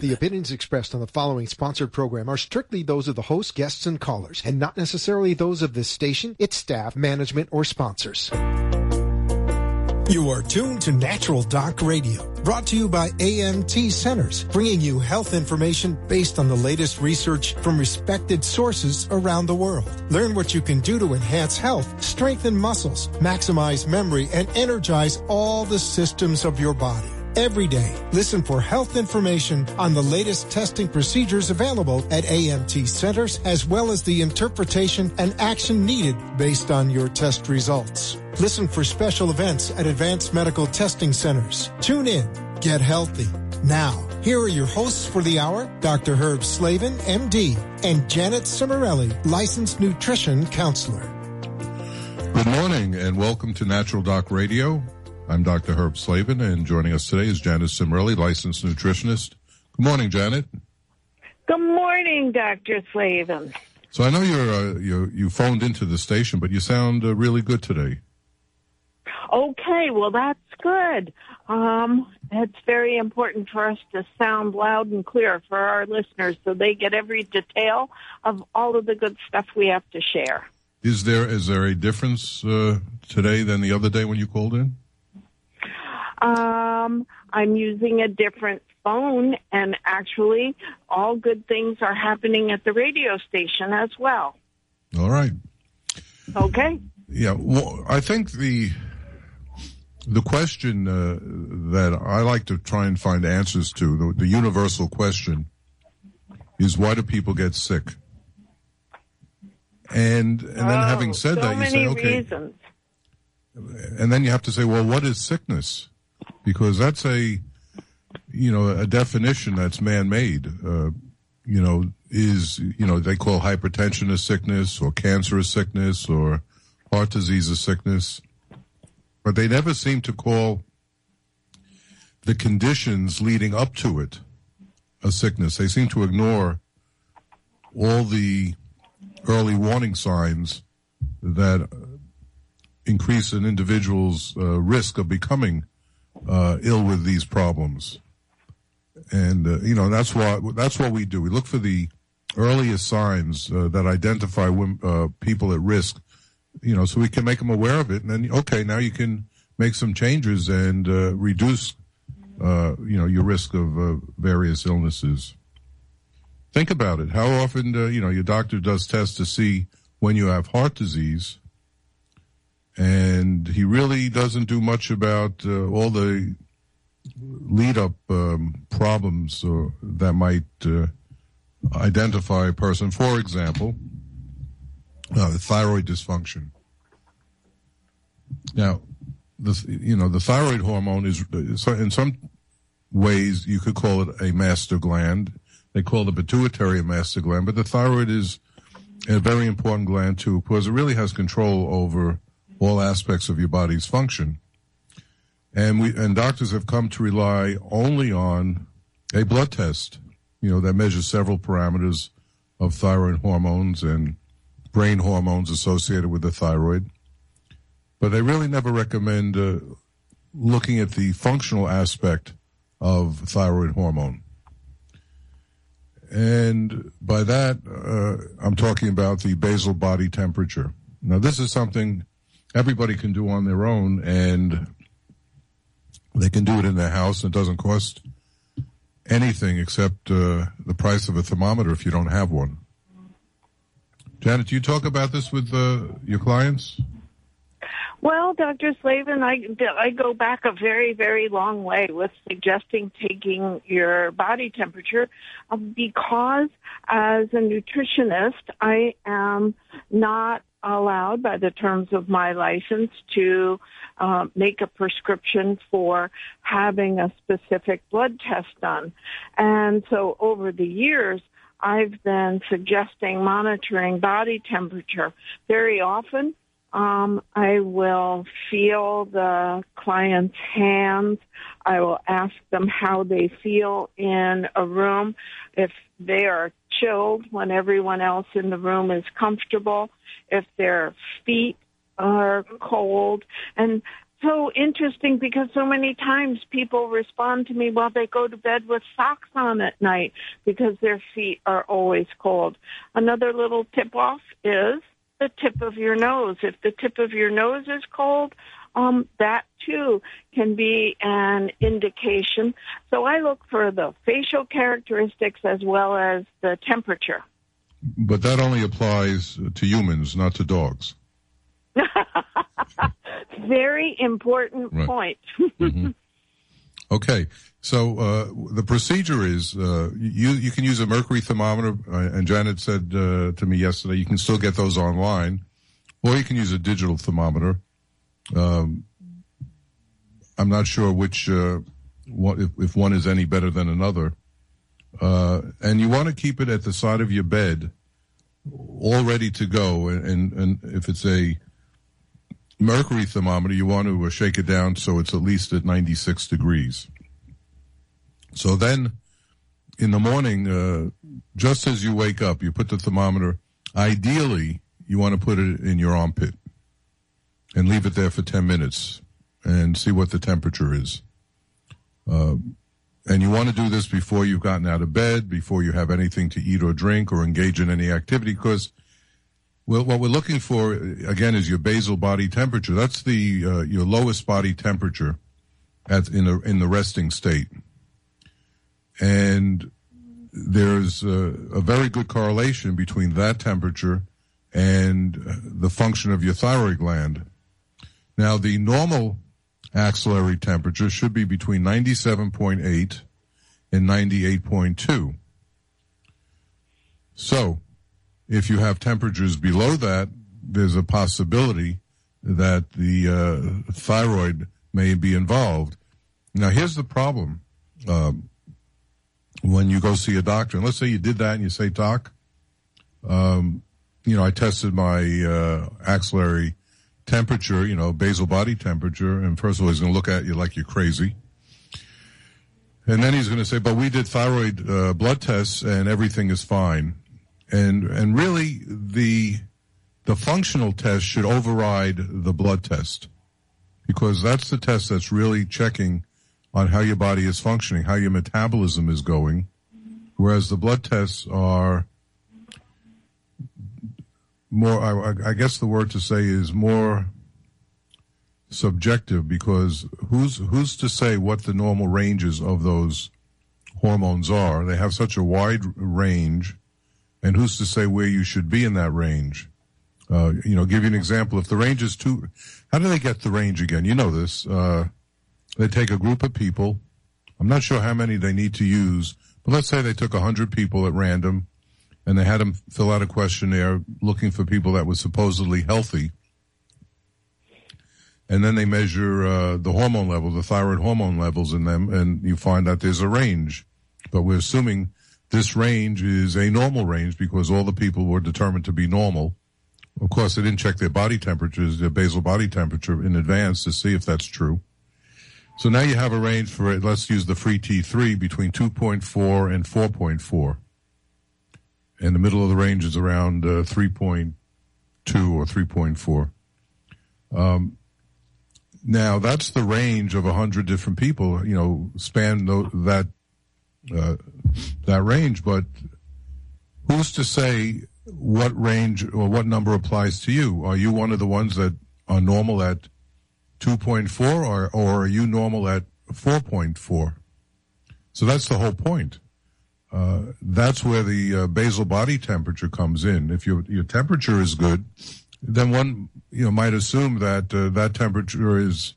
The opinions expressed on the following sponsored program are strictly those of the host, guests, and callers, and not necessarily those of this station, its staff, management, or sponsors. You are tuned to Natural Doc Radio, brought to you by AMT Centers, bringing you health information based on the latest research from respected sources around the world. Learn what you can do to enhance health, strengthen muscles, maximize memory, and energize all the systems of your body. Every day, listen for health information on the latest testing procedures available at AMT Centers, as well as the interpretation and action needed based on your test results. Listen for special events at Advanced Medical Testing Centers. Tune in. Get healthy. Now, here are your hosts for the hour, Dr. Herb Slavin, MD, and Janet Cimarelli, licensed nutrition counselor. Good morning and welcome to Natural Doc Radio. I'm Dr. Herb Slavin, and joining us today is Janet Cimarelli, licensed nutritionist. Good morning, Janet. Good morning, Dr. Slavin. So I know you phoned into the station, but you sound really good today. Okay, well, that's good. It's very important for us to sound loud and clear for our listeners so they get every detail of all of the good stuff we have to share. Is there a difference today than the other day when you called in? I'm using a different phone, and actually all good things are happening at the radio station as well. All right. Okay. Yeah, well, I think the question that I like to try and find answers to, the universal question, is why do people get sick? And then having said that, you say, okay. Reasons. And then you have to say, well, what is sickness? Because that's a definition that's man-made. They call hypertension a sickness, or cancer a sickness, or heart disease a sickness. But they never seem to call the conditions leading up to it a sickness. They seem to ignore all the early warning signs that increase an individual's risk of becoming ill with these problems. And, that's what we do. We look for the earliest signs that identify people at risk, so we can make them aware of it. And then, okay, now you can make some changes and reduce, your risk of various illnesses. Think about it. How often, your doctor does tests to see when you have heart disease, and he really doesn't do much about all the lead-up problems that might identify a person. For example, thyroid dysfunction. Now, the thyroid hormone is, in some ways, you could call it a master gland. They call the pituitary a master gland, but the thyroid is a very important gland too, because it really has control over all aspects of your body's function. And doctors have come to rely only on a blood test, that measures several parameters of thyroid hormones and brain hormones associated with the thyroid. But they really never recommend looking at the functional aspect of thyroid hormone. And by that, I'm talking about the basal body temperature. Now, this is something everybody can do on their own, and they can do it in their house. It doesn't cost anything except the price of a thermometer if you don't have one. Janet, do you talk about this with your clients? Well, Dr. Slavin, I go back a very, very long way with suggesting taking your body temperature because as a nutritionist, I am not allowed by the terms of my license to make a prescription for having a specific blood test done. And so over the years, I've been suggesting monitoring body temperature. Very often, I will feel the client's hands. I will ask them how they feel in a room. If they are chilled when everyone else in the room is comfortable, if their feet are cold. And so interesting because so many times people respond to me while they go to bed with socks on at night because their feet are always cold. Another little tip-off is the tip of your nose. If the tip of your nose is cold, that too can be an indication. So I look for the facial characteristics as well as the temperature. But that only applies to humans, not to dogs. Very important point. Mm-hmm. Okay, so the procedure is you can use a mercury thermometer, and Janet said to me yesterday you can still get those online, or you can use a digital thermometer. I'm not sure which if one is any better than another. And you want to keep it at the side of your bed, all ready to go. And if it's a mercury thermometer, you want to shake it down so it's at least at 96 degrees. So then, in the morning, just as you wake up, you put the thermometer. Ideally, you want to put it in your armpit and leave it there for 10 minutes and see what the temperature is. And you want to do this before you've gotten out of bed, before you have anything to eat or drink or engage in any activity, because what we're looking for, again, is your basal body temperature. That's the your lowest body temperature in the resting state. And there's a very good correlation between that temperature and the function of your thyroid gland. Now, the normal axillary temperature should be between 97.8 and 98.2. So, if you have temperatures below that, there's a possibility that the thyroid may be involved. Now, here's the problem. When you go see a doctor, and let's say you did that and you say, Doc, I tested my axillary temperature, basal body temperature, and first of all, he's going to look at you like you're crazy. And then he's going to say, but we did thyroid blood tests and everything is fine. And really, the functional test should override the blood test, because that's the test that's really checking on how your body is functioning, how your metabolism is going, whereas the blood tests are more, I guess the word to say is more subjective, because who's to say what the normal ranges of those hormones are? They have such a wide range, and who's to say where you should be in that range? Give you an example. If the range is how do they get the range again? You know this. They take a group of people. I'm not sure how many they need to use, but let's say they took 100 people at random, and they had them fill out a questionnaire looking for people that were supposedly healthy. And then they measure the hormone level, the thyroid hormone levels in them, and you find that there's a range. But we're assuming this range is a normal range because all the people were determined to be normal. Of course, they didn't check their body temperatures, their basal body temperature in advance to see if that's true. So now you have a range for it. Let's use the free T3 between 2.4 and 4.4. And the middle of the range is around 3.2 or 3.4. Now, that's the range of 100 different people, span that range. But who's to say what range or what number applies to you? Are you one of the ones that are normal at 2.4 or are you normal at 4.4? So that's the whole point. That's where the basal body temperature comes in. If your temperature is good, then one might assume that that temperature is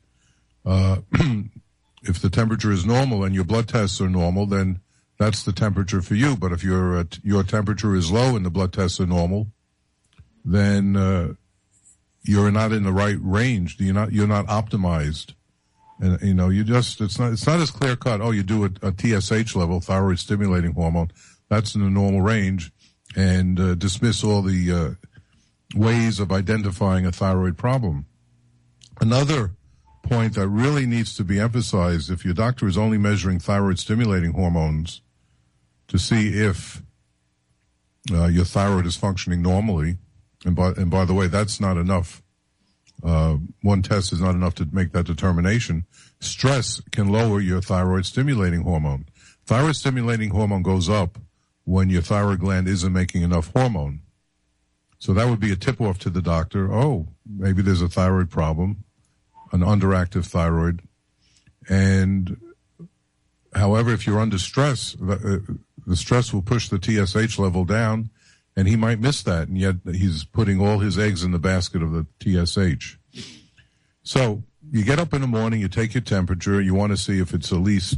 if the temperature is normal and your blood tests are normal, then that's the temperature for you. But if your temperature is low and the blood tests are normal, then you're not in the right range. You're not optimized. And it's not as clear cut. Oh, you do a TSH level, thyroid stimulating hormone. That's in the normal range, and dismiss all the ways of identifying a thyroid problem. Another point that really needs to be emphasized: if your doctor is only measuring thyroid stimulating hormones to see if your thyroid is functioning normally, and by the way, that's not enough one test is not enough to make that determination. Stress can lower your thyroid stimulating hormone. Thyroid stimulating hormone goes up when your thyroid gland isn't making enough hormone. So that would be a tip-off to the doctor. Oh, maybe there's a thyroid problem, an underactive thyroid. And however, if you're under stress, the stress will push the TSH level down, and he might miss that, and yet he's putting all his eggs in the basket of the TSH. So you get up in the morning, you take your temperature, you want to see if it's at least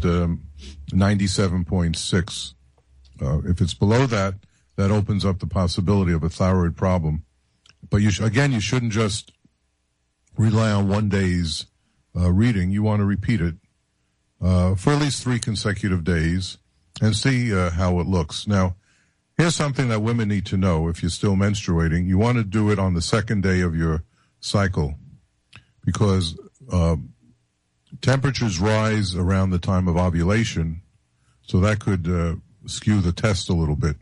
97.6. If it's below that, that opens up the possibility of a thyroid problem. But you shouldn't just rely on one day's reading. You want to repeat it for at least 3 consecutive days and see how it looks. Now, here's something that women need to know if you're still menstruating. You want to do it on the second day of your cycle because temperatures rise around the time of ovulation, so that could skew the test a little bit.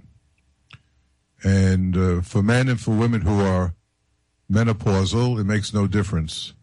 And for men and for women who are menopausal, it makes no difference.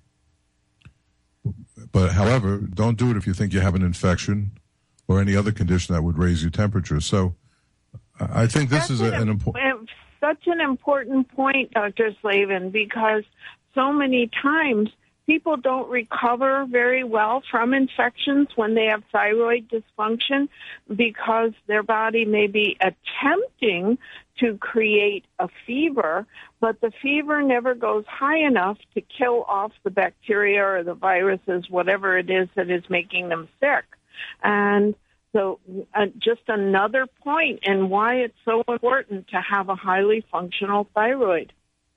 But however, don't do it if you think you have an infection or any other condition that would raise your temperature. So I think this is such an important point, Dr. Slavin, because so many times people don't recover very well from infections when they have thyroid dysfunction because their body may be attempting to create a fever, but the fever never goes high enough to kill off the bacteria or the viruses, whatever it is that is making them sick. And so just another point in why it's so important to have a highly functional thyroid.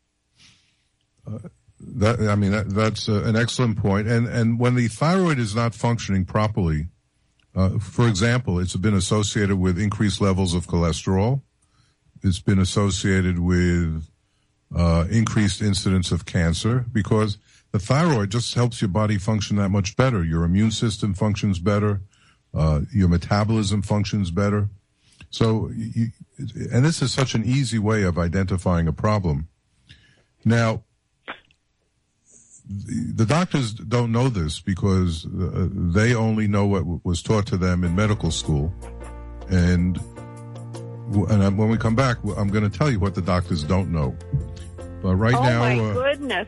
That's an excellent point. And when the thyroid is not functioning properly, for example, it's been associated with increased levels of cholesterol. It's been associated with increased incidence of cancer because the thyroid just helps your body function that much better. Your immune system functions better. Your metabolism functions better. So, and this is such an easy way of identifying a problem. Now, the doctors don't know this because they only know what was taught to them in medical school. And when we come back, I'm going to tell you what the doctors don't know. But right now... Oh, my goodness.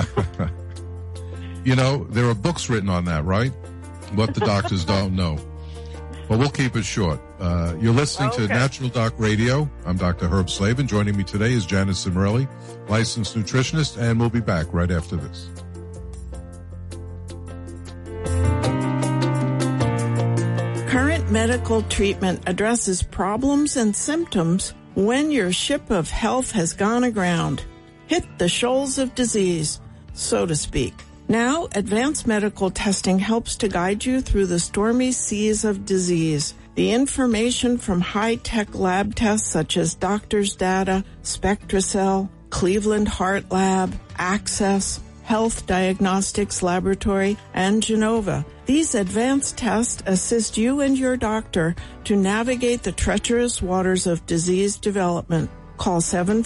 There are books written on that, right? What the doctors don't know. But we'll keep it short. You're listening to Natural Doc Radio. I'm Dr. Herb Slavin. Joining me today is Janet Cimorelli, licensed nutritionist, and we'll be back right after this. Current medical treatment addresses problems and symptoms when your ship of health has gone aground, hit the shoals of disease, so to speak. Now, advanced medical testing helps to guide you through the stormy seas of disease. The information from high-tech lab tests such as Doctors Data, SpectraCell, Cleveland Heart Lab, Access, Health Diagnostics Laboratory, and Genova. These advanced tests assist you and your doctor to navigate the treacherous waters of disease development. Call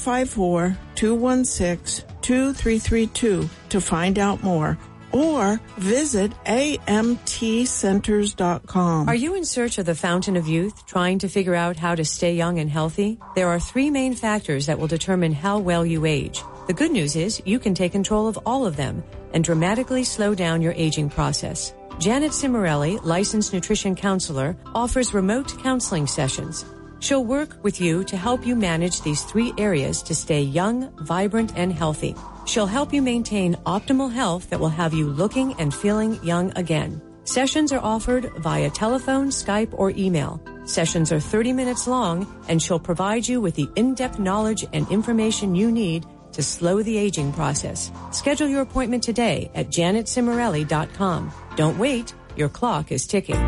754-216-2332 to find out more, or visit amtcenters.com. Are you in search of the fountain of youth, trying to figure out how to stay young and healthy? There are 3 main factors that will determine how well you age. The good news is you can take control of all of them and dramatically slow down your aging process. Janet Cimorelli, licensed nutrition counselor, offers remote counseling sessions. She'll work with you to help you manage these 3 areas to stay young, vibrant, and healthy. She'll help you maintain optimal health that will have you looking and feeling young again. Sessions are offered via telephone, Skype, or email. Sessions are 30 minutes long, and she'll provide you with the in-depth knowledge and information you need to slow the aging process. Schedule your appointment today at janetcimorelli.com. Don't wait. Your clock is ticking.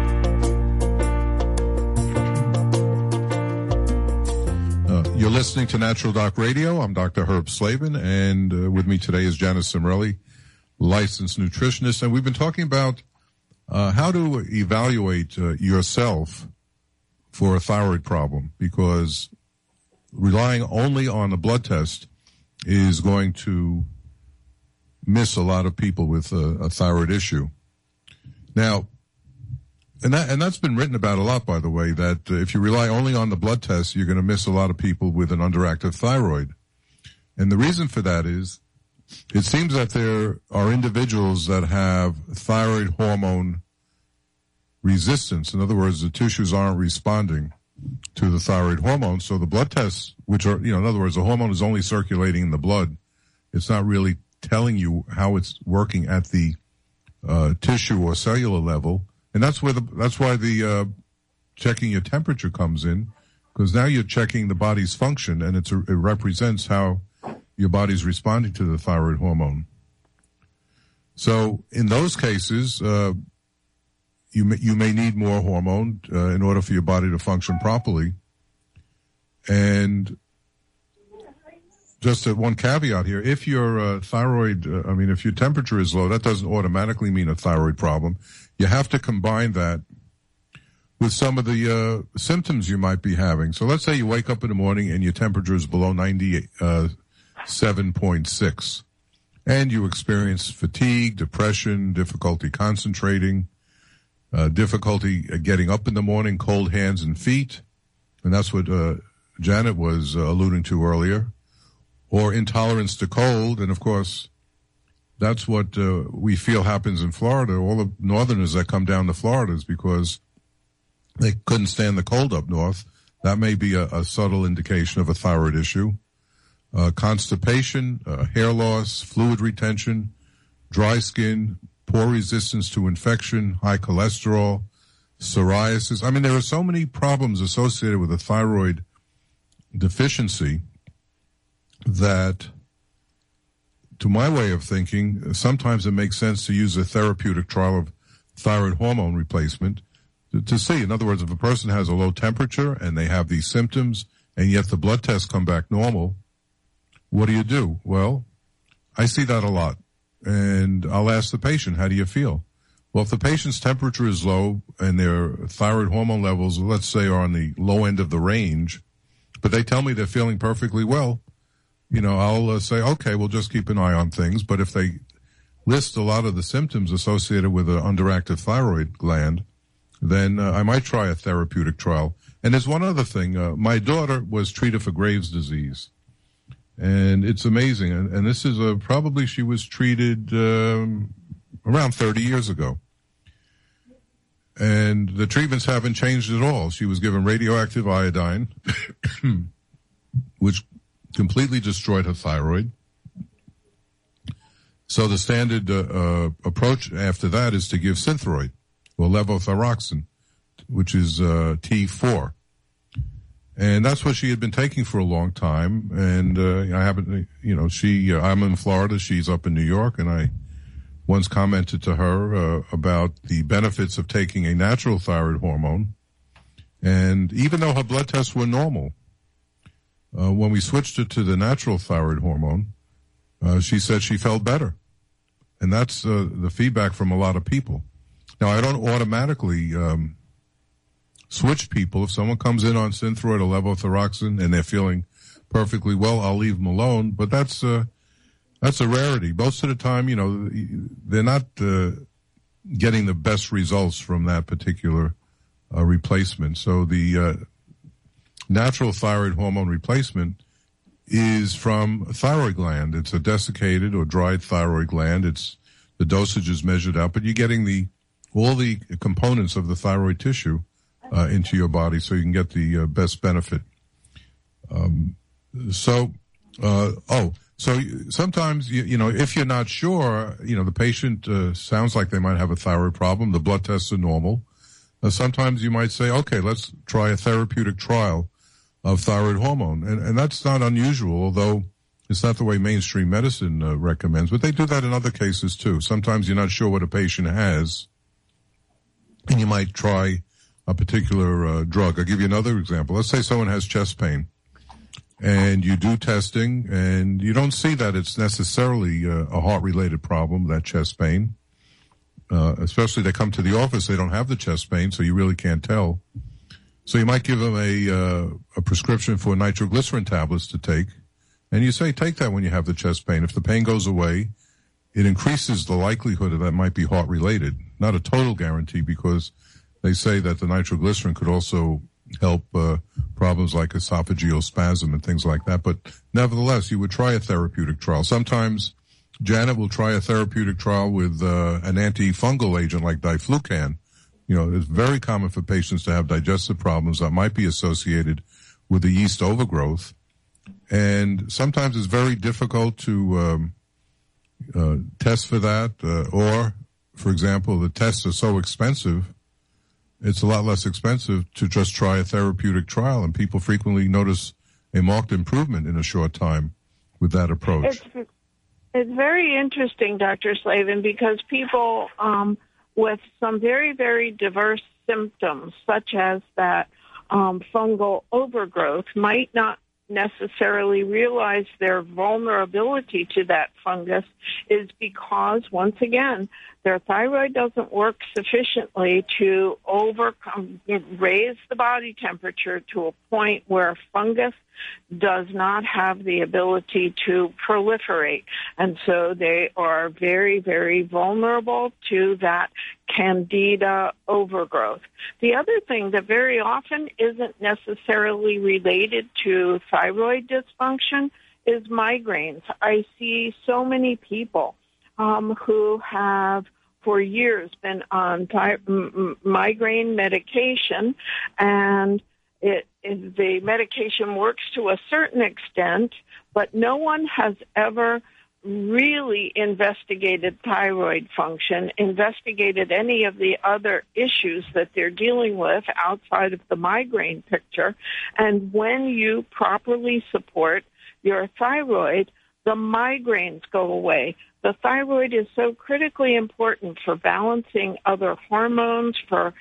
You're listening to Natural Doc Radio. I'm Dr. Herb Slavin, and with me today is Janet Cimorelli, licensed nutritionist. And we've been talking about how to evaluate yourself for a thyroid problem, because relying only on a blood test is going to miss a lot of people with a thyroid issue. Now, and that's been written about a lot, by the way, that if you rely only on the blood tests, you're going to miss a lot of people with an underactive thyroid. And the reason for that is it seems that there are individuals that have thyroid hormone resistance. In other words, the tissues aren't responding to the thyroid hormone. So the blood tests, which are, in other words, the hormone is only circulating in the blood. It's not really telling you how it's working at the tissue or cellular level. And that's why the checking your temperature comes in, because now you're checking the body's function, and it represents how your body's responding to the thyroid hormone. So in those cases, you may need more hormone in order for your body to function properly. And just one caveat here, if your if your temperature is low, that doesn't automatically mean a thyroid problem. You have to combine that with some of the symptoms you might be having. So let's say you wake up in the morning and your temperature is below 97.6, and you experience fatigue, depression, difficulty concentrating, difficulty getting up in the morning, cold hands and feet, and that's what Janet was alluding to earlier, or intolerance to cold. And of course, that's what we feel happens in Florida. All the northerners that come down to Florida is because they couldn't stand the cold up north. That may be a subtle indication of a thyroid issue. Constipation, hair loss, fluid retention, dry skin, poor resistance to infection, high cholesterol, psoriasis. I mean, there are so many problems associated with a thyroid deficiency that, to my way of thinking, sometimes it makes sense to use a therapeutic trial of thyroid hormone replacement to see. In other words, if a person has a low temperature and they have these symptoms and yet the blood tests come back normal, what do you do? Well, I see that a lot. And I'll ask the patient, how do you feel? Well, if the patient's temperature is low and their thyroid hormone levels, let's say, are on the low end of the range, but they tell me they're feeling perfectly well, I'll say, okay, we'll just keep an eye on things. But if they list a lot of the symptoms associated with an underactive thyroid gland, then I might try a therapeutic trial. And there's one other thing. My daughter was treated for Graves' disease. And it's amazing. And this is probably she was treated around 30 years ago. And the treatments haven't changed at all. She was given radioactive iodine, which completely destroyed her thyroid. So the standard approach after that is to give Synthroid, or levothyroxine, which is T4. And that's what she had been taking for a long time. And I haven't, I'm in Florida, she's up in New York, and I once commented to her about the benefits of taking a natural thyroid hormone. And even though her blood tests were normal, when we switched her to the natural thyroid hormone, she said she felt better. And that's the feedback from a lot of people. Now, I don't automatically switch people. If someone comes in on Synthroid or levothyroxine and they're feeling perfectly well, I'll leave them alone. But that's a rarity. Most of the time, they're not getting the best results from that particular replacement. So the natural thyroid hormone replacement is from a thyroid gland. It's a desiccated or dried thyroid gland. The dosage is measured out, but you're getting all the components of the thyroid tissue into your body, so you can get the best benefit. So sometimes, if you're not sure, the patient sounds like they might have a thyroid problem. The blood tests are normal. Sometimes you might say, okay, let's try a therapeutic trial of thyroid hormone. And that's not unusual, although it's not the way mainstream medicine recommends. But they do that in other cases, too. Sometimes you're not sure what a patient has, and you might try a particular drug. I'll give you another example. Let's say someone has chest pain, and you do testing, and you don't see that it's necessarily a heart-related problem, that chest pain. Especially they come to the office, they don't have the chest pain, so you really can't tell. So you might give them a prescription for nitroglycerin tablets to take, and you say, take that when you have the chest pain. If the pain goes away, it increases the likelihood that might be heart-related. Not a total guarantee, because they say that the nitroglycerin could also help problems like esophageal spasm and things like that. But nevertheless, you would try a therapeutic trial. Sometimes Janet will try a therapeutic trial with an antifungal agent like diflucan. You know, it's very common for patients to have digestive problems that might be associated with the yeast overgrowth. And sometimes it's very difficult to test for that. Or, for example, the tests are so expensive, it's a lot less expensive to just try a therapeutic trial. And people frequently notice a marked improvement in a short time with that approach. It's very interesting, Dr. Slavin, because people with some very, very diverse symptoms, such as that fungal overgrowth, might not necessarily realize their vulnerability to that fungus is because, once again, their thyroid doesn't work sufficiently to raise the body temperature to a point where fungus does not have the ability to proliferate. And so they are very, very vulnerable to that candida overgrowth. The other thing that very often isn't necessarily related to thyroid dysfunction is migraines. I see so many people who have for years been on migraine medication, and the medication works to a certain extent, but no one has ever really investigated thyroid function, investigated any of the other issues that they're dealing with outside of the migraine picture. And when you properly support your thyroid, the migraines go away. The thyroid is so critically important for balancing other hormones, for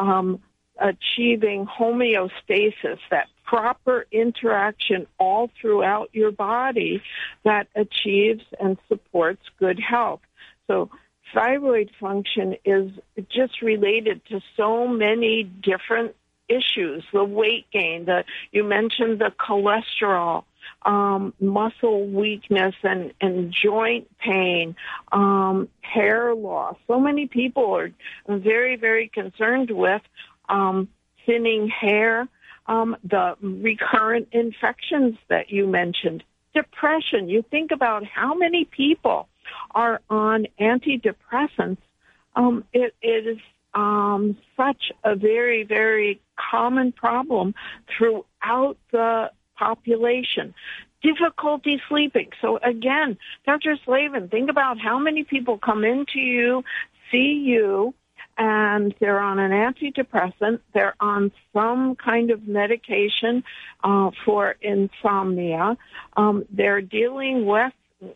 achieving homeostasis, that proper interaction all throughout your body that achieves and supports good health. So thyroid function is just related to so many different issues. The weight gain, you mentioned the cholesterol, muscle weakness and joint pain, hair loss. So many people are very, very concerned with thinning hair, the recurrent infections that you mentioned, depression. You think about how many people are on antidepressants. It is such a very, very common problem throughout the population. Difficulty sleeping. So again, Dr. Slavin, think about how many people come into you, see you, and they're on an antidepressant, they're on some kind of medication for insomnia. They're dealing with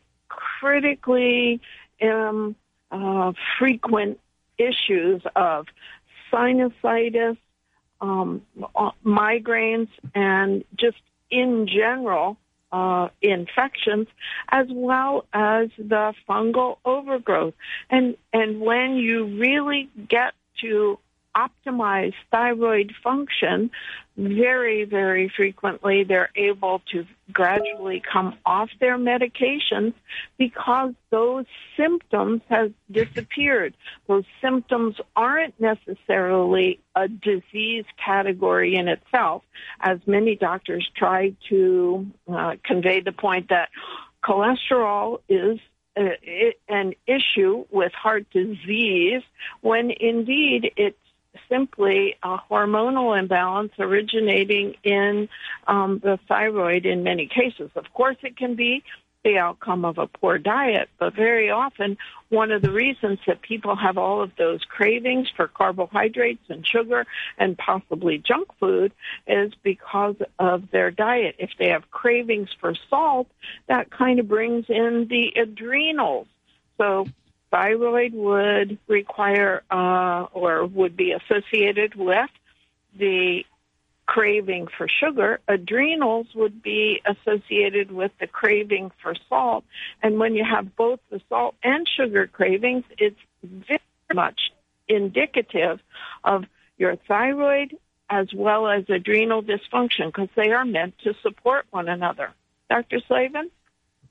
critically frequent issues of sinusitis, migraines, and just in general infections, as well as the fungal overgrowth. And when you really get to optimize thyroid function, very, very frequently they're able to gradually come off their medications because those symptoms have disappeared. Those symptoms aren't necessarily a disease category in itself, as many doctors try to convey the point that cholesterol is an issue with heart disease, when indeed it's simply a hormonal imbalance originating in the thyroid in many cases. Of course, it can be the outcome of a poor diet, but very often one of the reasons that people have all of those cravings for carbohydrates and sugar and possibly junk food is because of their diet. If they have cravings for salt, that kind of brings in the adrenals. So thyroid would require or would be associated with the craving for sugar. Adrenals would be associated with the craving for salt. And when you have both the salt and sugar cravings, it's very much indicative of your thyroid as well as adrenal dysfunction, because they are meant to support one another. Dr. Slavin?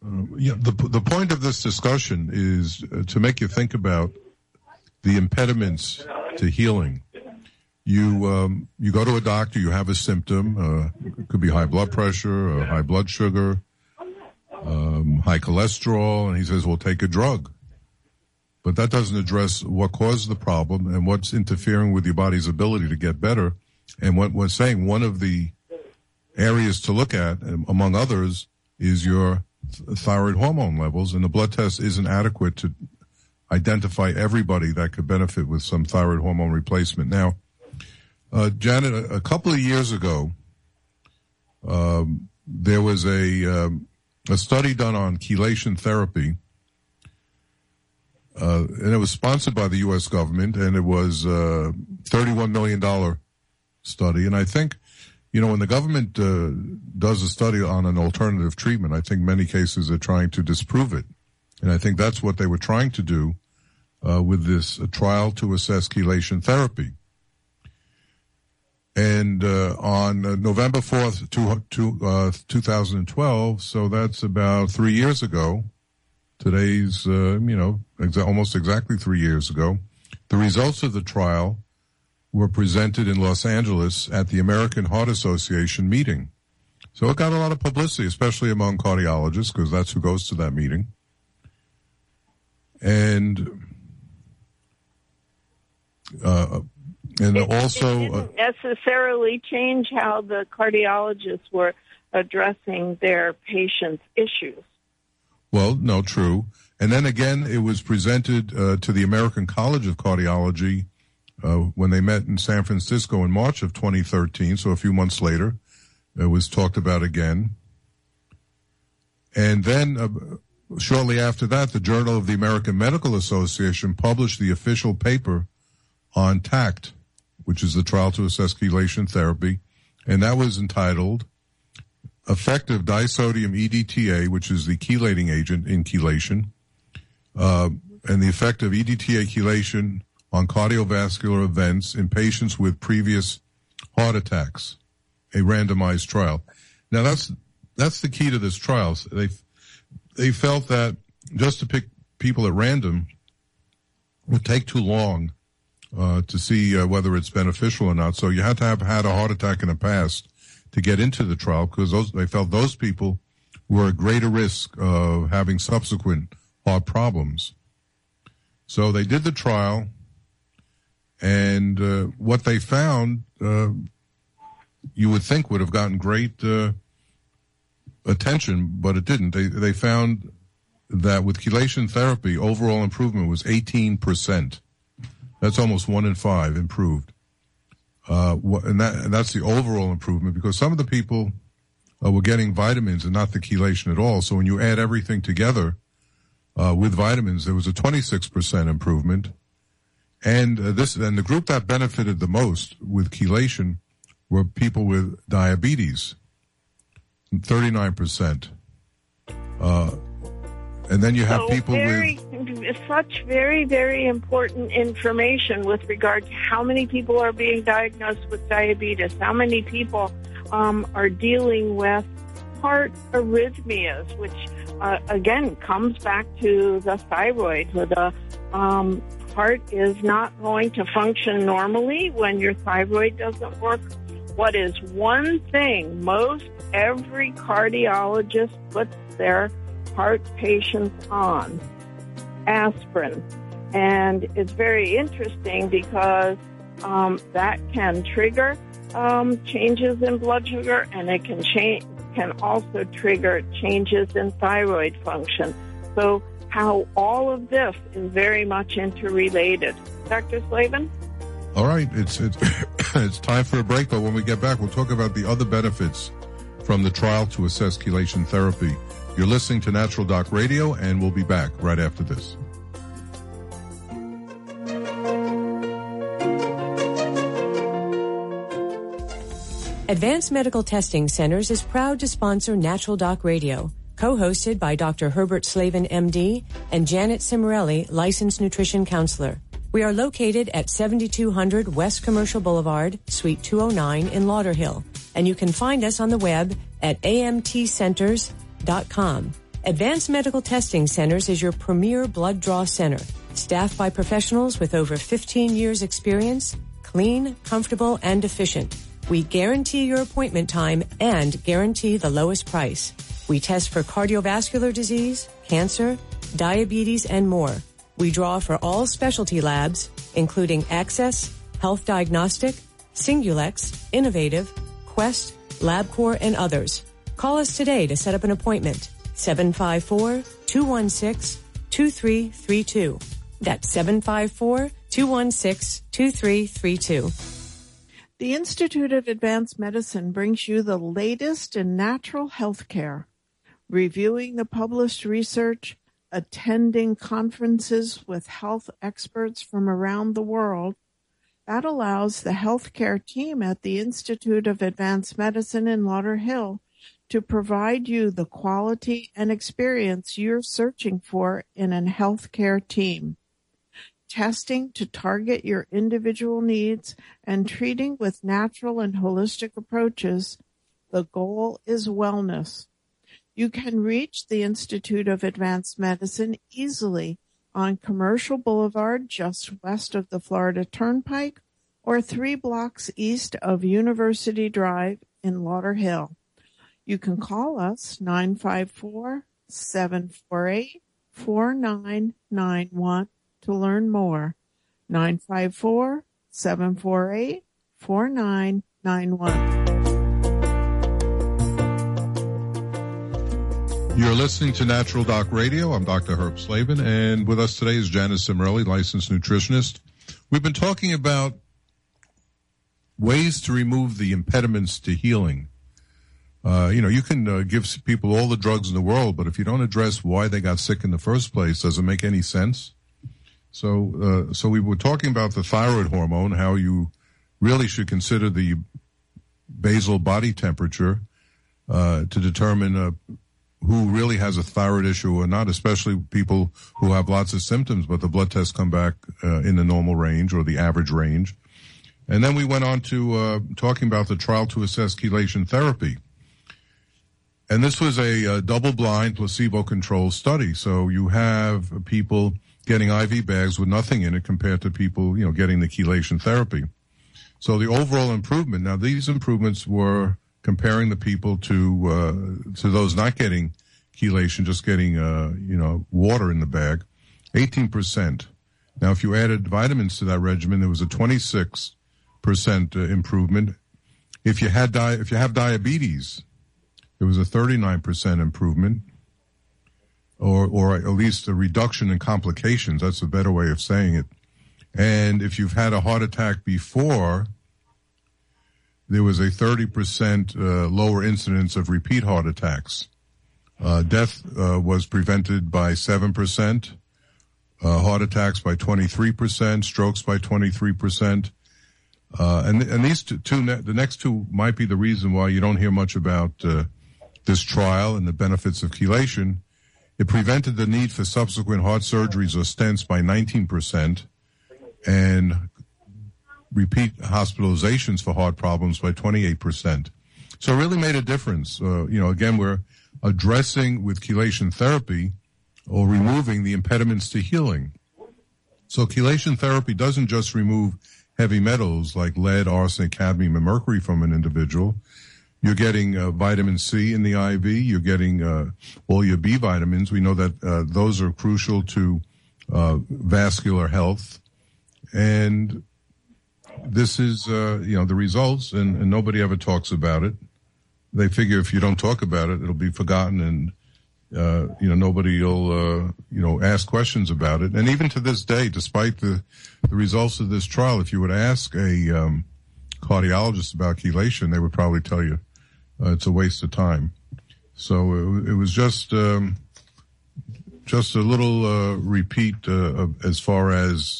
The point of this discussion is to make you think about the impediments to healing. You go to a doctor, you have a symptom, it could be high blood pressure, or high blood sugar, high cholesterol, and he says, well, take a drug. But that doesn't address what caused the problem and what's interfering with your body's ability to get better. And what we're saying, one of the areas to look at, among others, is your thyroid hormone levels, and the blood test isn't adequate to identify everybody that could benefit with some thyroid hormone replacement. Now, Janet, a couple of years ago, there was a study done on chelation therapy, and it was sponsored by the U.S. government, and it was a $31 million study. And I think, when the government does a study on an alternative treatment, I think many cases are trying to disprove it. And I think that's what they were trying to do with this trial to assess chelation therapy. And on November 4th, 2012, so that's about 3 years ago, today's, almost exactly 3 years ago, the results of the trial were presented in Los Angeles at the American Heart Association meeting. So it got a lot of publicity, especially among cardiologists, because that's who goes to that meeting. And also it didn't necessarily change how the cardiologists were addressing their patients' issues. Well, no, true. And then again, it was presented to the American College of Cardiology when they met in San Francisco in March of 2013, so a few months later. It was talked about again. And then shortly after that, the Journal of the American Medical Association published the official paper on TACT, which is the trial to assess chelation therapy, and that was entitled Effective Disodium EDTA, which is the chelating agent in chelation, and the effect of EDTA chelation on cardiovascular events in patients with previous heart attacks, a randomized trial. Now that's the key to this trial. They felt that just to pick people at random would take too long to see whether it's beneficial or not. So you had to have had a heart attack in the past to get into the trial, because they felt those people were at greater risk of having subsequent heart problems. So they did the trial, and what they found, you would think would have gotten great attention, but it didn't. They found that with chelation therapy, overall improvement was 18%. That's almost 1 in 5 improved. And that's the overall improvement, because some of the people were getting vitamins and not the chelation at all. So when you add everything together with vitamins, there was a 26% improvement. And the group that benefited the most with chelation were people with diabetes, 39%. And then you have people with such very, very important information with regard to how many people are being diagnosed with diabetes, how many people are dealing with heart arrhythmias, which again comes back to the thyroid. The heart is not going to function normally when your thyroid doesn't work. What is one thing most every cardiologist puts their heart patients on? Aspirin. And it's very interesting because that can trigger changes in blood sugar, and it can also trigger changes in thyroid function. So how all of this is very much interrelated. Dr. Slavin? All right, it's time for a break, but when we get back, we'll talk about the other benefits from the trial to assess chelation therapy. You're listening to Natural Doc Radio, and we'll be back right after this. Advanced Medical Testing Centers is proud to sponsor Natural Doc Radio, co-hosted by Dr. Herbert Slavin, MD, and Janet Cimarelli, licensed nutrition counselor. We are located at 7200 West Commercial Boulevard, Suite 209 in Lauderhill, and you can find us on the web at amtcenters.com. Advanced Medical Testing Centers is your premier blood draw center. Staffed by professionals with over 15 years experience, clean, comfortable, and efficient. We guarantee your appointment time and guarantee the lowest price. We test for cardiovascular disease, cancer, diabetes, and more. We draw for all specialty labs, including Access, Health Diagnostic, Singulex, Innovative, Quest, LabCorp, and others. Call us today to set up an appointment. 754-216-2332. That's 754-216-2332. The Institute of Advanced Medicine brings you the latest in natural health care, reviewing the published research, attending conferences with health experts from around the world. That allows the healthcare team at the Institute of Advanced Medicine in Lauderhill to provide you the quality and experience you're searching for in a healthcare team. Testing to target your individual needs and treating with natural and holistic approaches, the goal is wellness. You can reach the Institute of Advanced Medicine easily on Commercial Boulevard, just west of the Florida Turnpike, or 3 blocks east of University Drive in Lauderhill. You can call us 954-748-4991 to learn more. 954-748-4991. You're listening to Natural Doc Radio. I'm Dr. Herb Slavin, and with us today is Janice Cimarelli, licensed nutritionist. We've been talking about ways to remove the impediments to healing. You can give people all the drugs in the world, but if you don't address why they got sick in the first place, does it make any sense? So we were talking about the thyroid hormone, how you really should consider the basal body temperature to determine who really has a thyroid issue or not, especially people who have lots of symptoms, but the blood tests come back in the normal range or the average range. And then we went on to talking about the trial to assess chelation therapy. And this was a double-blind, placebo-controlled study. So you have people getting IV bags with nothing in it compared to people, getting the chelation therapy. So the overall improvement, now these improvements were comparing the people to those not getting chelation, just getting, water in the bag, 18%. Now, if you added vitamins to that regimen, there was a 26% improvement. If you have diabetes, there was a 39% improvement, or at least a reduction in complications. That's a better way of saying it. And if you've had a heart attack before, there was a 30% lower incidence of repeat heart attacks. Death was prevented by 7%, heart attacks by 23%, strokes by 23%. And these two, the next two might be the reason why you don't hear much about this trial and the benefits of chelation. It prevented the need for subsequent heart surgeries or stents by 19% and repeat hospitalizations for heart problems by 28%. So it really made a difference. Again, we're addressing with chelation therapy or removing the impediments to healing. So chelation therapy doesn't just remove heavy metals like lead, arsenic, cadmium, and mercury from an individual. You're getting vitamin C in the IV. You're getting all your B vitamins. We know that those are crucial to vascular health. And this is, the results, and nobody ever talks about it. They figure if you don't talk about it, it'll be forgotten, and, nobody will, ask questions about it. And even to this day, despite the results of this trial, if you would ask a cardiologist about chelation, they would probably tell you it's a waste of time. So it was just a little repeat as far as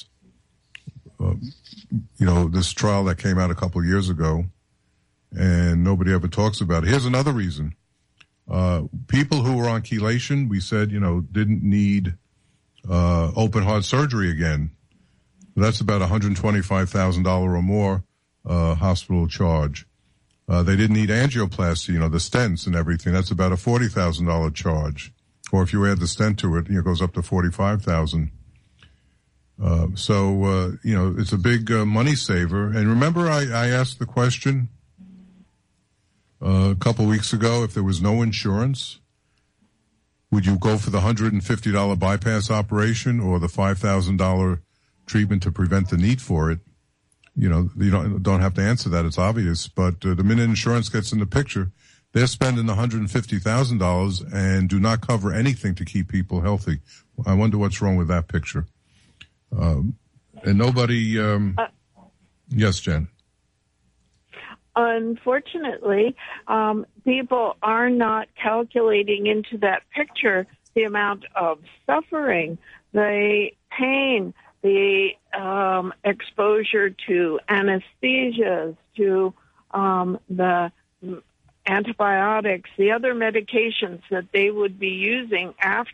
this trial that came out a couple of years ago, and nobody ever talks about it. Here's another reason. People who were on chelation, we said, didn't need open heart surgery again. That's about $125,000 or more hospital charge. They didn't need angioplasty, the stents and everything. That's about a $40,000 charge. or if you add the stent to it, it goes up to $45,000. It's a big money saver. And remember, I asked the question a couple weeks ago, if there was no insurance, would you go for the $150 bypass operation or the $5,000 treatment to prevent the need for it? You don't have to answer that. It's obvious. But the minute insurance gets in the picture, they're spending $150,000 and do not cover anything to keep people healthy. I wonder what's wrong with that picture. And nobody, yes, Jen. Unfortunately, people are not calculating into that picture the amount of suffering, the pain, the exposure to anesthesias, to the antibiotics, the other medications that they would be using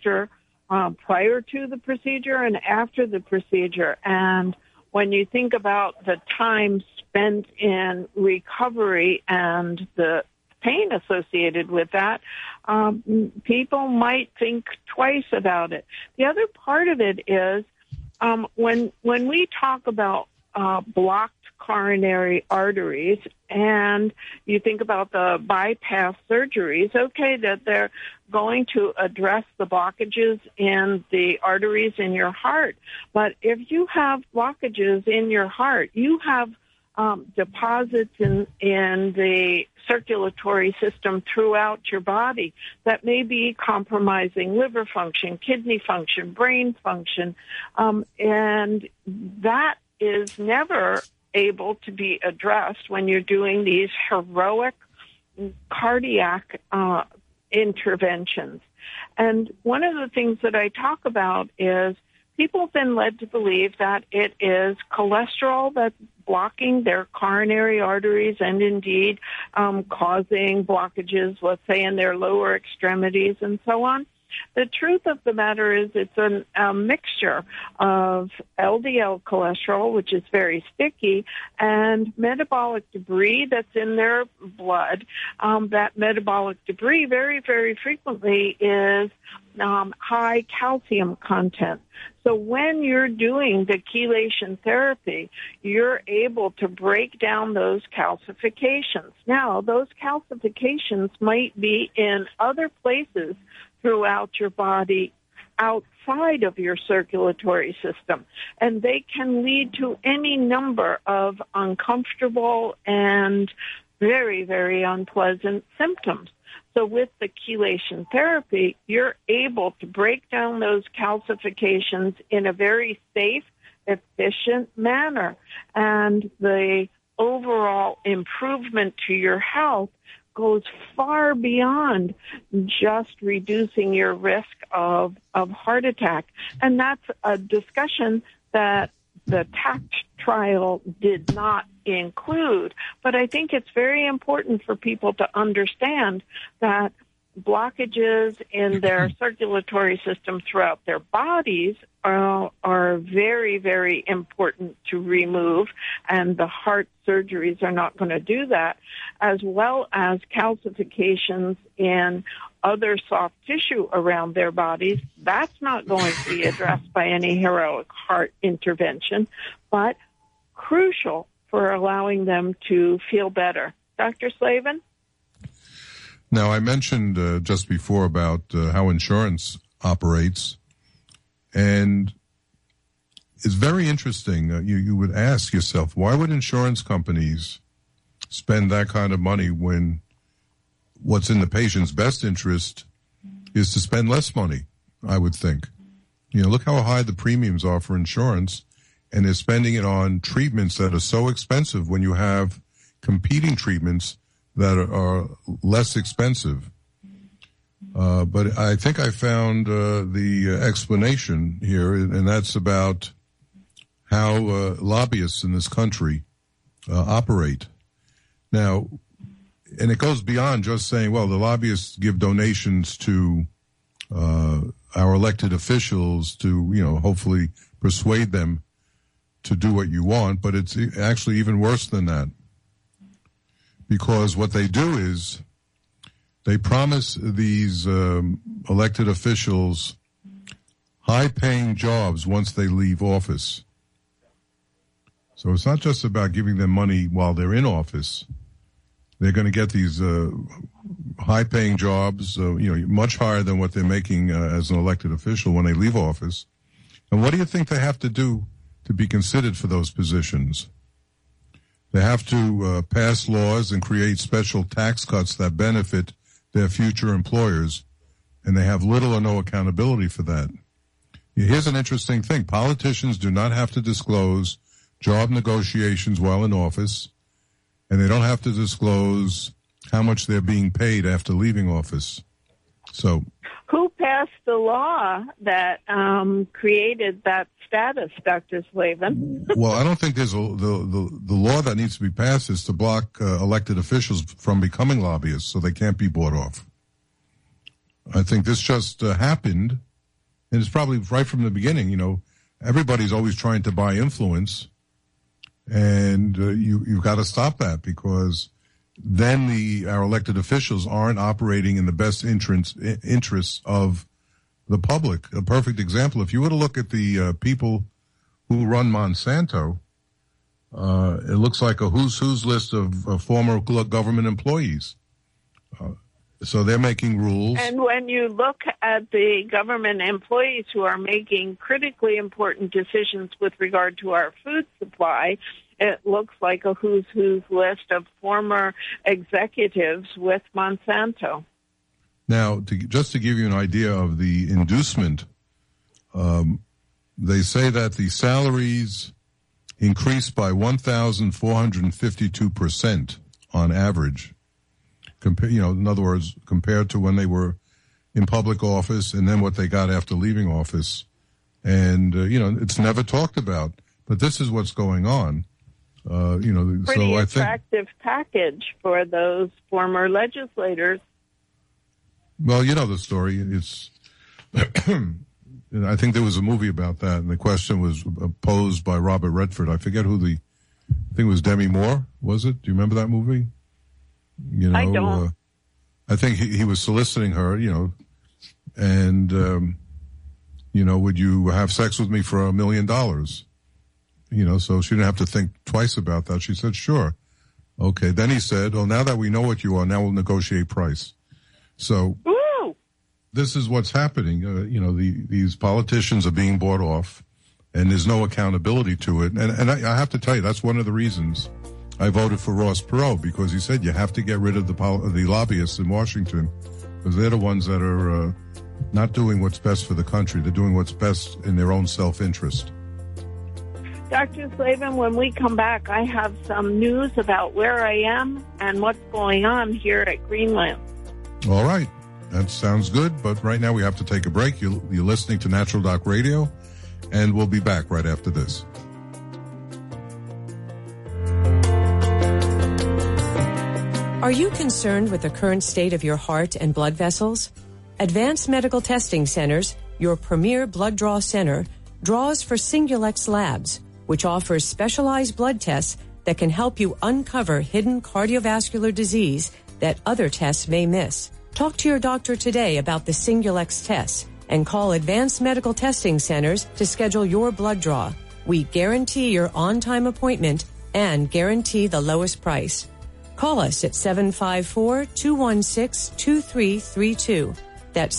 prior to the procedure and after the procedure. And when you think about the time spent in recovery and the pain associated with that, people might think twice about it. The other part of it is when we talk about blocked coronary arteries, and you think about the bypass surgeries, okay, that they're going to address the blockages in the arteries in your heart. But if you have blockages in your heart, you have deposits in the circulatory system throughout your body that may be compromising liver function, kidney function, brain function, and that is never able to be addressed when you're doing these heroic cardiac interventions. And one of the things that I talk about is people have been led to believe that it is cholesterol that's blocking their coronary arteries and indeed causing blockages, let's say, in their lower extremities and so on. The truth of the matter is it's a mixture of LDL cholesterol, which is very sticky, and metabolic debris that's in their blood. That metabolic debris very, very frequently is high calcium content. So when you're doing the chelation therapy, you're able to break down those calcifications. Now, those calcifications might be in other places throughout your body outside of your circulatory system, and they can lead to any number of uncomfortable and very, very unpleasant symptoms. So with the chelation therapy, you're able to break down those calcifications in a very safe, efficient manner, and the overall improvement to your health goes far beyond just reducing your risk of heart attack. And that's a discussion that the TACT trial did not include. But I think it's very important for people to understand that blockages in their circulatory system throughout their bodies are very, very important to remove, and the heart surgeries are not going to do that, as well as calcifications in other soft tissue around their bodies. That's not going to be addressed by any heroic heart intervention, but crucial for allowing them to feel better. Dr. Slavin? Now, I mentioned just before about how insurance operates, and it's very interesting. You would ask yourself, why would insurance companies spend that kind of money when what's in the patient's best interest is to spend less money, I would think. Look how high the premiums are for insurance, and they're spending it on treatments that are so expensive when you have competing treatments that are less expensive. But I think I found the explanation here, and that's about how lobbyists in this country operate. Now, and it goes beyond just saying, well, the lobbyists give donations to our elected officials to, hopefully persuade them to do what you want, but it's actually even worse than that. Because what they do is they promise these elected officials high-paying jobs once they leave office. So it's not just about giving them money while they're in office. They're going to get these high-paying jobs, much higher than what they're making as an elected official when they leave office. And what do you think they have to do to be considered for those positions? They have to pass laws and create special tax cuts that benefit their future employers, and they have little or no accountability for that. Here's an interesting thing. Politicians do not have to disclose job negotiations while in office, and they don't have to disclose how much they're being paid after leaving office. So, who passed the law that created that status, Dr. Slavin? Well, I don't think there's the law that needs to be passed is to block elected officials from becoming lobbyists, so they can't be bought off. I think this just happened, and it's probably right from the beginning. Everybody's always trying to buy influence, and you've got to stop that, because then our elected officials aren't operating in the best interests of the public. A perfect example, if you were to look at the people who run Monsanto, it looks like a who's list of former government employees. So they're making rules. And when you look at the government employees who are making critically important decisions with regard to our food supply, it looks like a who's list of former executives with Monsanto. Now, just to give you an idea of the inducement, they say that the salaries increased by 1,452% on average. In other words, compared to when they were in public office and then what they got after leaving office. And, it's never talked about. But this is what's going on. Pretty attractive package for those former legislators. Well, you know the story. It's, I think there was a movie about that, and the question was posed by Robert Redford. I forget who I think it was Demi Moore, was it? Do you remember that movie? I don't. I think he was soliciting her, and, would you have sex with me for $1 million? So she didn't have to think twice about that. She said, sure. Okay. Then he said, now that we know what you are, now we'll negotiate price. So this is what's happening. These politicians are being bought off, and there's no accountability to it. And I have to tell you, that's one of the reasons I voted for Ross Perot, because he said you have to get rid of the lobbyists in Washington, because they're the ones that are not doing what's best for the country. They're doing what's best in their own self-interest. Dr. Slavin, when we come back, I have some news about where I am and what's going on here at Greenland. All right. That sounds good, but right now we have to take a break. You're listening to Natural Doc Radio, and we'll be back right after this. Are you concerned with the current state of your heart and blood vessels? Advanced Medical Testing Centers, your premier blood draw center, draws for Singulex Labs, which offers specialized blood tests that can help you uncover hidden cardiovascular disease that other tests may miss. Talk to your doctor today about the Singulex tests and call Advanced Medical Testing Centers to schedule your blood draw. We guarantee your on-time appointment and guarantee the lowest price. Call us at 754-216-2332. That's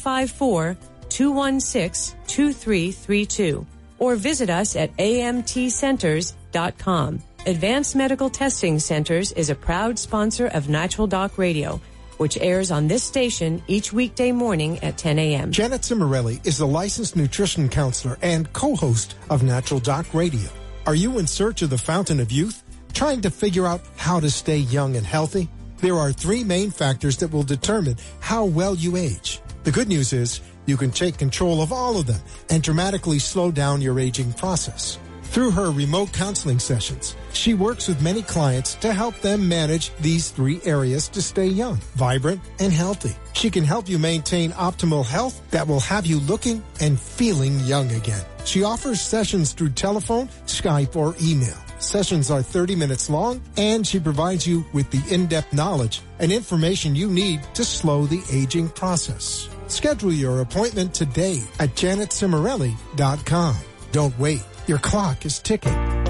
754-216-2332. Or visit us at amtcenters.com. Advanced Medical Testing Centers is a proud sponsor of Natural Doc Radio, which airs on this station each weekday morning at 10 a.m. Janet Cimarelli is a licensed nutrition counselor and co-host of Natural Doc Radio. Are you in search of the fountain of youth? Trying to figure out how to stay young and healthy? There are three main factors that will determine how well you age. The good news is you can take control of all of them and dramatically slow down your aging process. Through her remote counseling sessions, she works with many clients to help them manage these three areas to stay young, vibrant, and healthy. She can help you maintain optimal health that will have you looking and feeling young again. She offers sessions through telephone, Skype, or email. Sessions are 30 minutes long, and she provides you with the in-depth knowledge and information you need to slow the aging process. Schedule your appointment today at janetcimarelli.com. Don't wait. Your clock is ticking.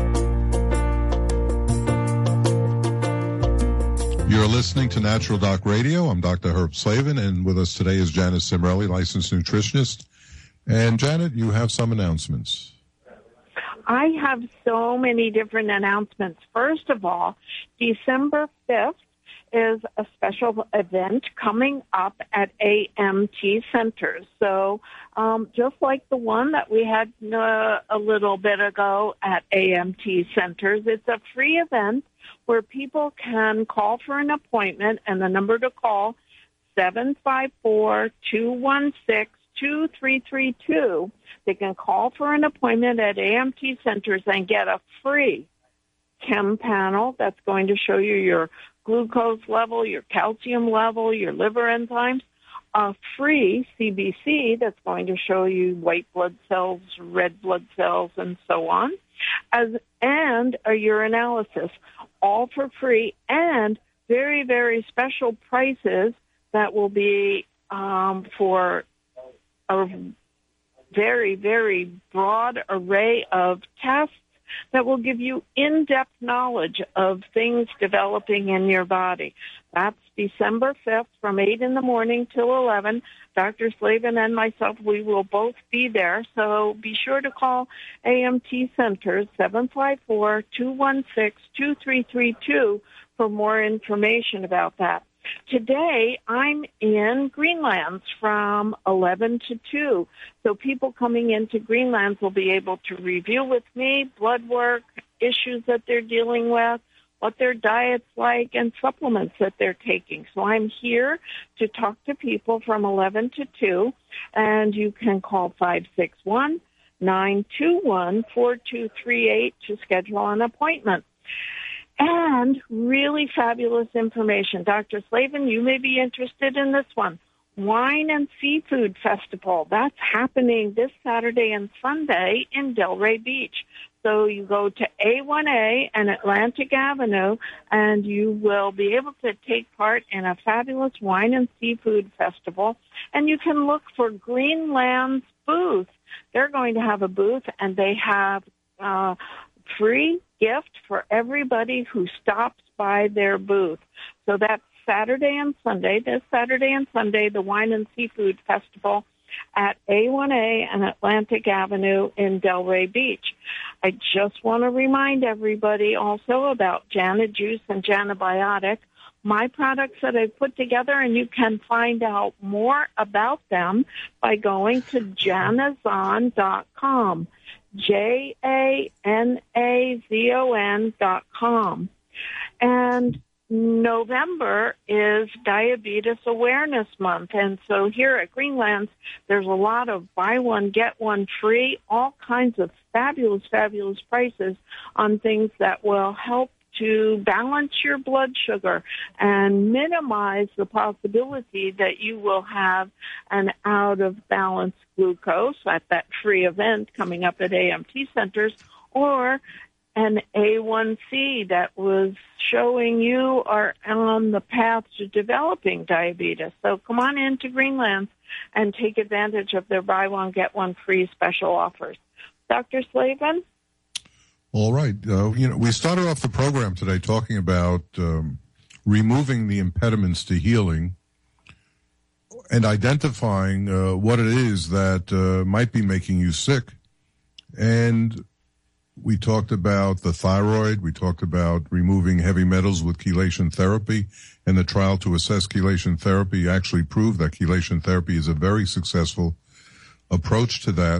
You're listening to Natural Doc Radio. I'm Dr. Herb Slavin, and with us today is Janet Cimarelli, licensed nutritionist. And Janet, you have some announcements. I have so many different announcements. First of all, December 5th is a special event coming up at AMT Centers. So just like the one that we had a little bit ago at AMT Centers, it's a free event where people can call for an appointment, and the number to call, 754-216-2332. They can call for an appointment at AMT Centers and get a free chem panel that's going to show you your glucose level, your calcium level, your liver enzymes, a free CBC that's going to show you white blood cells, red blood cells, and so on, and a urinalysis, all for free, and very, very special prices that will be for a very, very broad array of tests that will give you in-depth knowledge of things developing in your body. That's December 5th from 8 in the morning till 11. Dr. Slavin and myself, we will both be there. So be sure to call AMT Centers, 754-216-2332 for more information about that. Today, I'm in Greenlands from 11 to 2. So people coming into Greenlands will be able to review with me blood work, issues that they're dealing with, what their diet's like, and supplements that they're taking. So I'm here to talk to people from 11 to 2, and you can call 561-921-4238 to schedule an appointment. And really fabulous information. Dr. Slavin, you may be interested in this one. Wine and Seafood Festival. That's happening this Saturday and Sunday in Delray Beach. So you go to A1A and Atlantic Avenue, and you will be able to take part in a fabulous wine and seafood festival. And you can look for Greenland's booth. They're going to have a booth, and they have free gift for everybody who stops by their booth. So that's Saturday and Sunday, this Saturday and Sunday, the Wine and Seafood Festival at A1A and Atlantic Avenue in Delray Beach. I just want to remind everybody also about Jana Juice and Janabiotic, my products that I've put together, and you can find out more about them by going to janazon.com. JANAZON.com. And November is Diabetes Awareness Month. And so here at Greenlands, there's a lot of buy one, get one free, all kinds of fabulous, fabulous prices on things that will help to balance your blood sugar and minimize the possibility that you will have an out-of-balance glucose at that free event coming up at AMT Centers, or an A1C that was showing you are on the path to developing diabetes. So come on into Greenlands and take advantage of their buy one, get one free special offers. Dr. Slavin? All right. We started off the program today talking about removing the impediments to healing and identifying what it is that might be making you sick. And we talked about the thyroid. We talked about removing heavy metals with chelation therapy. And the trial to assess chelation therapy actually proved that chelation therapy is a very successful approach to that.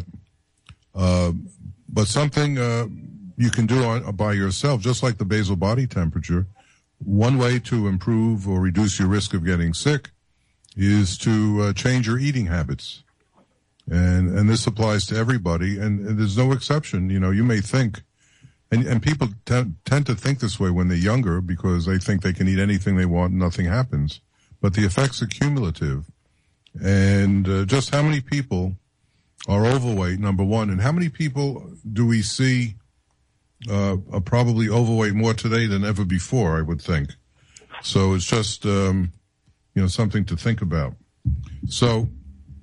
But something you can do by yourself, just like the basal body temperature. One way to improve or reduce your risk of getting sick is to change your eating habits. And this applies to everybody, and there's no exception. You may think, and people tend to think this way when they're younger because they think they can eat anything they want and nothing happens. But the effects are cumulative. And just how many people are overweight, number one, and how many people do we see are probably overweight more today than ever before, I would think. So it's just, something to think about. So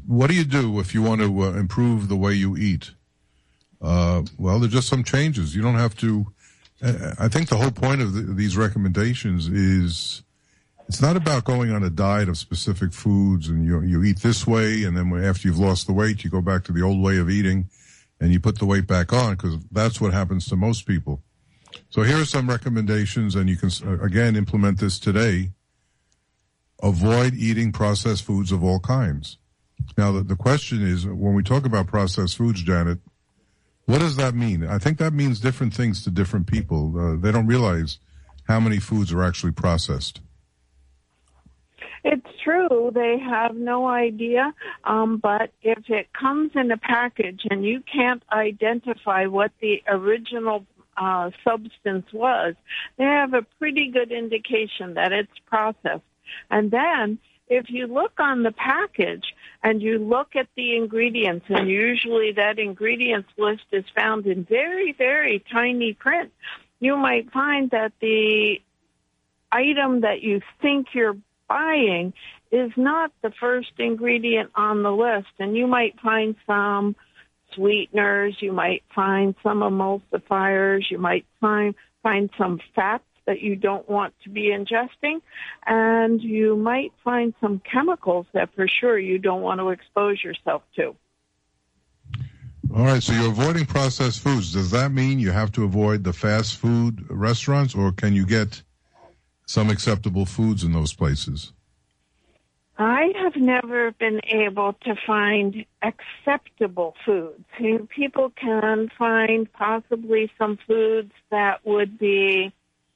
what do you do if you want to improve the way you eat? Well, there's just some changes. You don't have to. I think the whole point of these recommendations is it's not about going on a diet of specific foods and you eat this way, and then after you've lost the weight, you go back to the old way of eating and you put the weight back on, because that's what happens to most people. So here are some recommendations, and you can, again, implement this today. Avoid eating processed foods of all kinds. Now, the question is, when we talk about processed foods, Janet, what does that mean? I think that means different things to different people. They don't realize how many foods are actually processed. It's true. They have no idea. But if it comes in a package and you can't identify what the original substance was, they have a pretty good indication that it's processed. And then if you look on the package and you look at the ingredients, and usually that ingredients list is found in very, very tiny print, you might find that the item that you think you're buying is not the first ingredient on the list. And you might find some sweeteners, you might find some emulsifiers, you might find some fats that you don't want to be ingesting, and you might find some chemicals that for sure you don't want to expose yourself to. All right, so you're avoiding processed foods. Does that mean you have to avoid the fast food restaurants, or can you get some acceptable foods in those places? I have never been able to find acceptable foods. People can find possibly some foods that would be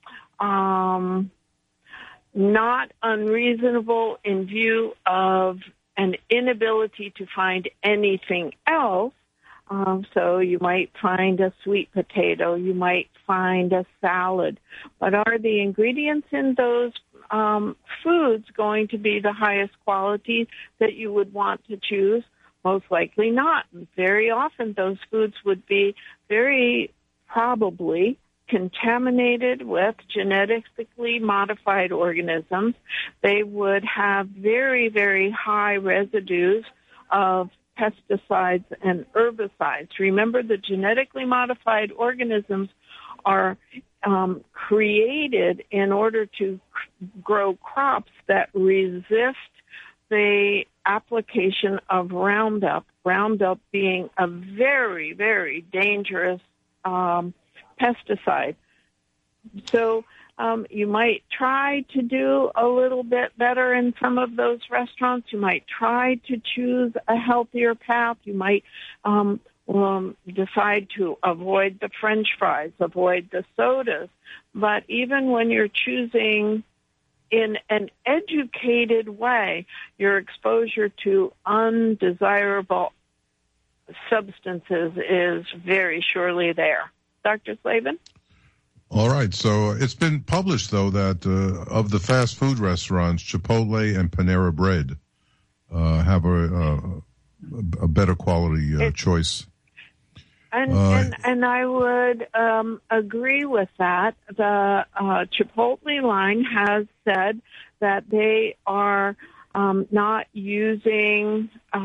not unreasonable in view of an inability to find anything else. So you might find a sweet potato, you might find a salad. But are the ingredients in those foods going to be the highest quality that you would want to choose? Most likely not. Very often those foods would be very probably contaminated with genetically modified organisms. They would have very, very high residues of pesticides and herbicides. Remember, the genetically modified organisms are created in order to grow crops that resist the application of Roundup, Roundup being a very, very dangerous pesticide. So you might try to do a little bit better in some of those restaurants. You might try to choose a healthier path. You might decide to avoid the French fries, avoid the sodas. But even when you're choosing in an educated way, your exposure to undesirable substances is very surely there. Dr. Slavin? All right. So it's been published, though, that of the fast food restaurants, Chipotle and Panera Bread have a better quality choice. And I would agree with that. The Chipotle line has said that they are not using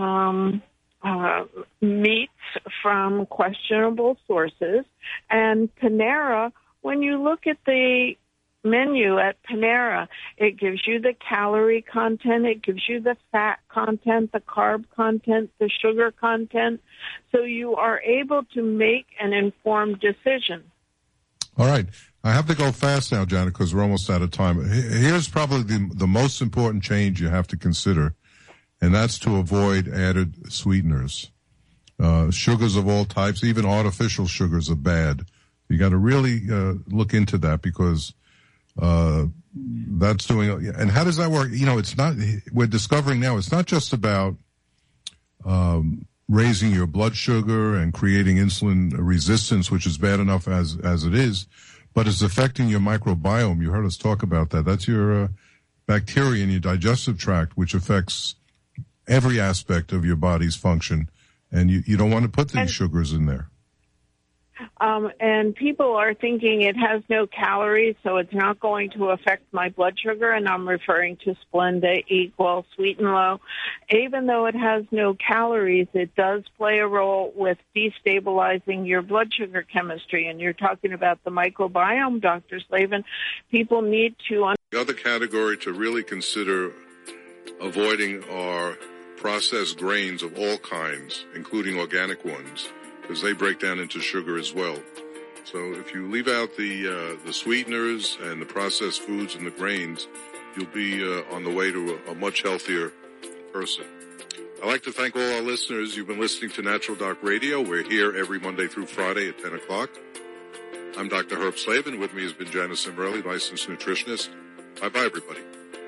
meats from questionable sources. And Panera, when you look at the menu at Panera, it gives you the calorie content, it gives you the fat content, the carb content, the sugar content, so you are able to make an informed decision. All right. I have to go fast now, Janet, because we're almost out of time. Here's probably the most important change you have to consider, and that's to avoid added sweeteners. Sugars of all types, even artificial sugars, are bad. You got to really look into that, because that's doing. And how does that work? You know, it's not. We're discovering now it's not just about raising your blood sugar and creating insulin resistance, which is bad enough as it is, but it's affecting your microbiome. You heard us talk about that. That's your bacteria in your digestive tract, which affects every aspect of your body's function. And you don't want to put these sugars in there. And people are thinking it has no calories, so it's not going to affect my blood sugar, and I'm referring to Splenda, Equal, Sweet and Low. Even though it has no calories, it does play a role with destabilizing your blood sugar chemistry, and you're talking about the microbiome, Dr. Slavin. People need to... The other category to really consider avoiding are processed grains of all kinds, including organic ones, because they break down into sugar as well. So if you leave out the sweeteners and the processed foods and the grains, you'll be on the way to a much healthier person. I'd like to thank all our listeners. You've been listening to Natural Doc Radio. We're here every Monday through Friday at 10 o'clock. I'm Dr. Herb Slavin. With me has been Janice Cimrelli, licensed nutritionist. Bye-bye, everybody.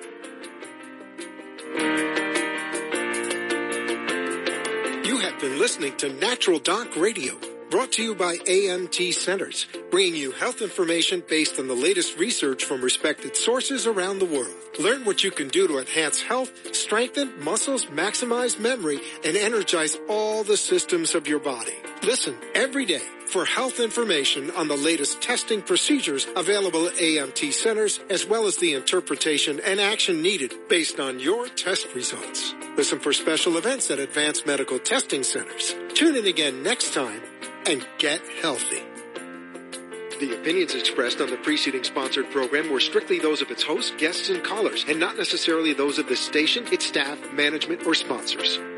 You have been listening to Natural Doc Radio, brought to you by AMT Centers, bringing you health information based on the latest research from respected sources around the world. Learn what you can do to enhance health, strengthen muscles, maximize memory, and energize all the systems of your body. Listen every day for health information on the latest testing procedures available at AMT Centers, as well as the interpretation and action needed based on your test results. Listen for special events at Advanced Medical Testing Centers. Tune in again next time and get healthy. The opinions expressed on the preceding sponsored program were strictly those of its hosts, guests, and callers, and not necessarily those of the station, its staff, management, or sponsors.